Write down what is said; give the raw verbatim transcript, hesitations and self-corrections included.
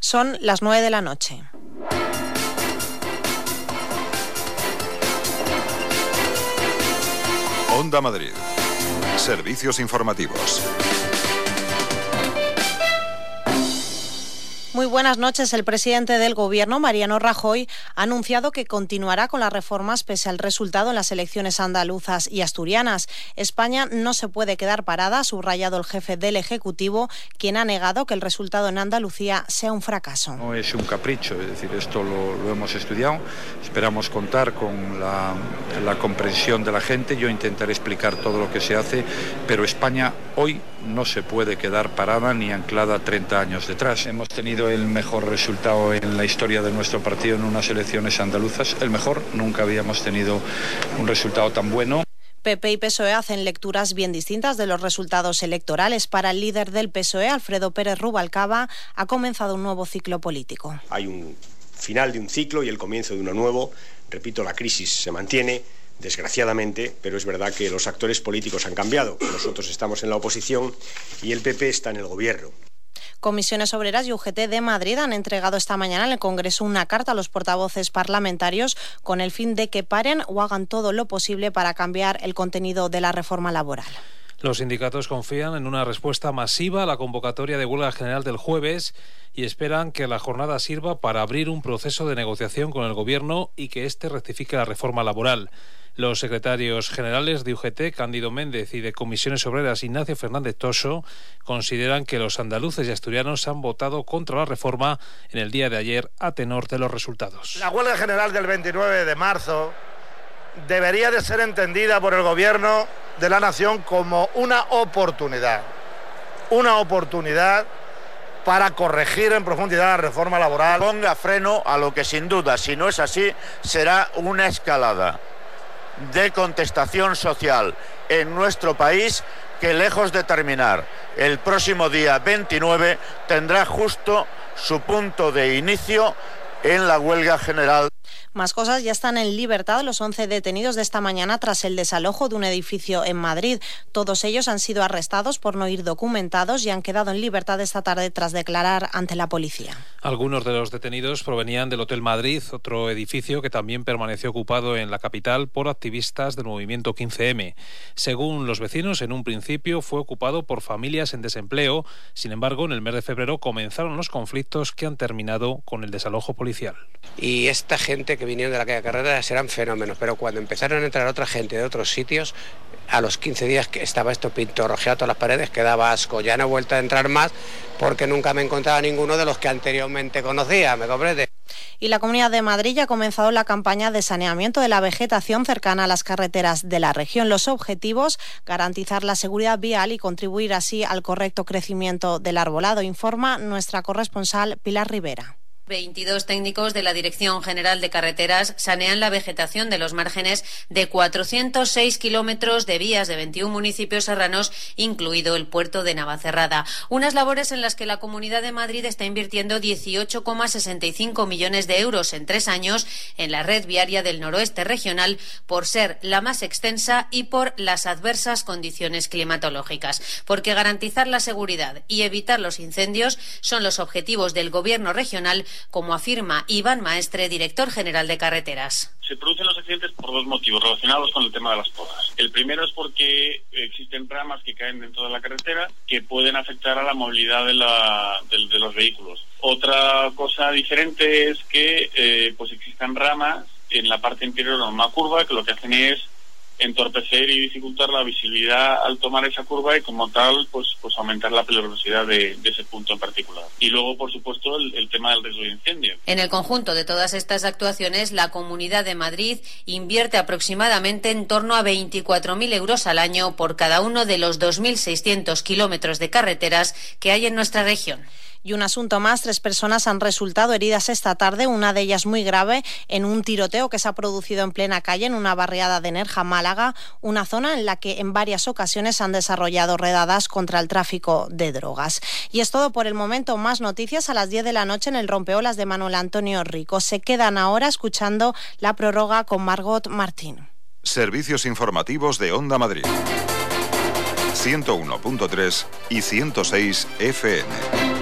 Son las nueve de la noche. Onda Madrid. Servicios informativos. Muy buenas noches. El presidente del Gobierno, Mariano Rajoy, ha anunciado que continuará con las reformas pese al resultado en las elecciones andaluzas y asturianas. España no se puede quedar parada, ha subrayado el jefe del Ejecutivo, quien ha negado que el resultado en Andalucía sea un fracaso. No es un capricho, es decir, esto lo, lo hemos estudiado. Esperamos contar con la, la comprensión de la gente. Yo intentaré explicar todo lo que se hace, pero España hoy no se puede quedar parada ni anclada treinta años detrás. Hemos tenido el mejor resultado en la historia de nuestro partido en unas elecciones andaluzas, el mejor, nunca habíamos tenido un resultado tan bueno. P P y P S O E hacen lecturas bien distintas de los resultados electorales. Para el líder del P S O E, Alfredo Pérez Rubalcaba, ha comenzado un nuevo ciclo político. Hay un final de un ciclo y el comienzo de uno nuevo. Repito, la crisis se mantiene, desgraciadamente, pero es verdad que los actores políticos han cambiado. Nosotros estamos en la oposición y el P P está en el gobierno. Comisiones Obreras y U G T de Madrid han entregado esta mañana en el Congreso una carta a los portavoces parlamentarios con el fin de que paren o hagan todo lo posible para cambiar el contenido de la reforma laboral. Los sindicatos confían en una respuesta masiva a la convocatoria de huelga general del jueves y esperan que la jornada sirva para abrir un proceso de negociación con el Gobierno y que éste rectifique la reforma laboral. Los secretarios generales de U G T, Cándido Méndez, y de Comisiones Obreras, Ignacio Fernández Toso, consideran que los andaluces y asturianos han votado contra la reforma en el día de ayer a tenor de los resultados. La huelga general del veintinueve de marzo debería de ser entendida por el Gobierno de la Nación como una oportunidad, una oportunidad para corregir en profundidad la reforma laboral. Ponga freno a lo que sin duda, si no es así, será una escalada de contestación social en nuestro país que, lejos de terminar el próximo día veintinueve, tendrá justo su punto de inicio en la huelga general. Más cosas, ya están en libertad los once detenidos de esta mañana tras el desalojo de un edificio en Madrid. Todos ellos han sido arrestados por no ir documentados y han quedado en libertad esta tarde tras declarar ante la policía. Algunos de los detenidos provenían del Hotel Madrid, otro edificio que también permaneció ocupado en la capital por activistas del movimiento quince eme. Según los vecinos, en un principio fue ocupado por familias en desempleo. Sin embargo, en el mes de febrero comenzaron los conflictos que han terminado con el desalojo policial. Y esta gente que vinieron de la calle Carreras eran fenómenos, pero cuando empezaron a entrar otra gente de otros sitios, a los quince días que estaba esto pintorrojeado todas las paredes, quedaba asco. Ya no he vuelto a entrar más porque nunca me encontraba ninguno de los que anteriormente conocía, ¿me comprende? Y la Comunidad de Madrid ya ha comenzado la campaña de saneamiento de la vegetación cercana a las carreteras de la región. Los objetivos: garantizar la seguridad vial y contribuir así al correcto crecimiento del arbolado, informa nuestra corresponsal Pilar Rivera. veintidós técnicos de la Dirección General de Carreteras sanean la vegetación de los márgenes de cuatrocientos seis kilómetros de vías de veintiún municipios serranos, incluido el puerto de Navacerrada. Unas labores en las que la Comunidad de Madrid está invirtiendo dieciocho coma sesenta y cinco millones de euros en tres años en la red viaria del noroeste regional, por ser la más extensa y por las adversas condiciones climatológicas. Porque garantizar la seguridad y evitar los incendios son los objetivos del Gobierno regional, como afirma Iván Maestre, director general de Carreteras. Se producen los accidentes por dos motivos relacionados con el tema de las podas. El primero es porque existen ramas que caen dentro de la carretera que pueden afectar a la movilidad de, la, de, de los vehículos. Otra cosa diferente es que eh, pues existan ramas en la parte interior de una curva que lo que hacen es entorpecer y dificultar la visibilidad al tomar esa curva y, como tal, pues pues aumentar la peligrosidad de, de ese punto en particular. Y luego, por supuesto, el, el tema del riesgo de incendio. En el conjunto de todas estas actuaciones, la Comunidad de Madrid invierte aproximadamente en torno a veinticuatro mil euros al año por cada uno de los dos mil seiscientos kilómetros de carreteras que hay en nuestra región. Y un asunto más, tres personas han resultado heridas esta tarde, una de ellas muy grave, en un tiroteo que se ha producido en plena calle en una barriada de Nerja, Málaga, una zona en la que en varias ocasiones han desarrollado redadas contra el tráfico de drogas. Y es todo por el momento. Más noticias a las diez de la noche en el Rompeolas de Manuel Antonio Rico. Se quedan ahora escuchando la prórroga con Margot Martín. Servicios informativos de Onda Madrid. ciento uno punto tres y ciento seis F M.